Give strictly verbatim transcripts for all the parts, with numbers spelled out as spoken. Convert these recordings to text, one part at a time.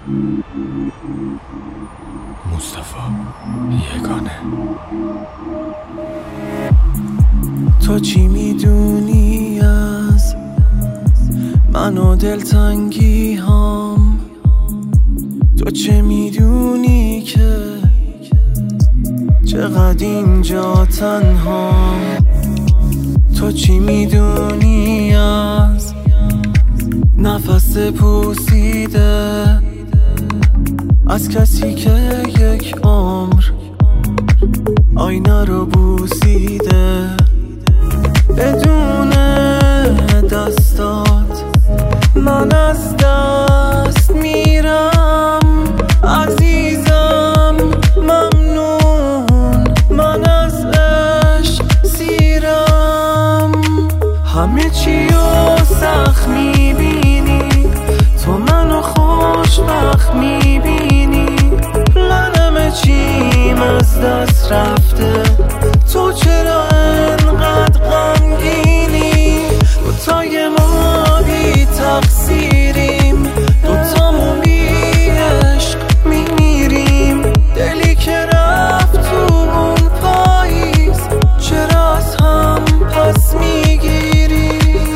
مصطفی یگانه. تو چی میدونی از من و دلتنگی هم؟ تو چه میدونی که چقدر اینجا تنهام؟ تو چی میدونی از نفس پوسیده از کسی که یک عمر آینه رو بوسیده؟ بدون دستات من از دست میرم عزیزم، ممنون من از عشق سیرم. همه چی رو سخت میبینی، تو منو خوشبخت میبینی. من همه چیم از دست رفته، تو چرا انقدر غمگینی؟ دوتای ما بی تقصیریم، دوتامون بی عشق میمیریم. دلی که رفت تو اون پاییز، چرا از هم پس میگیری؟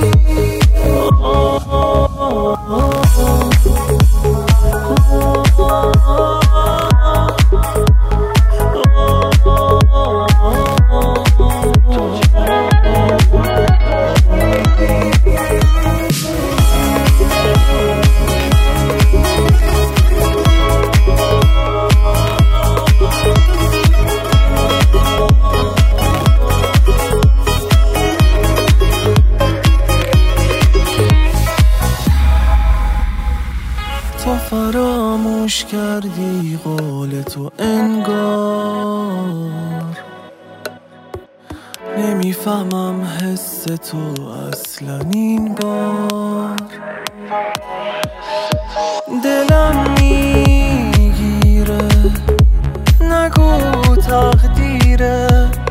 تو فراموش کردی قول تو انگار، نمیفهمم حس تو اصلا این بار. دلم میگیره نگو تقدیره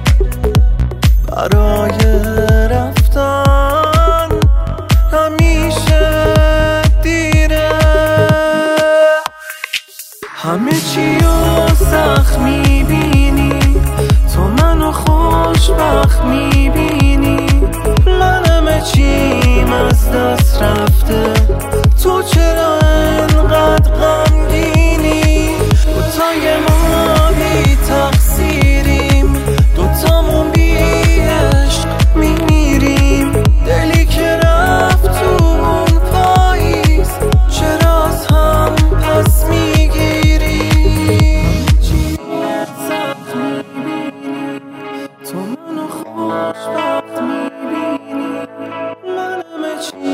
برای رفتن، همیشه دیره. همه چی رو سخت میبینی، تو منو خوشبخت میبینی. من همه چیم از دست رفته، تو چرا انقدر غمگینی؟ دوتای ما بی تقصیریم، دوتامون بی عشق میمیریم. دلی که رفت تو اون پاییز، چرا از هم پس میگیری؟ تو منو خوشبخت میبینی. من همه چی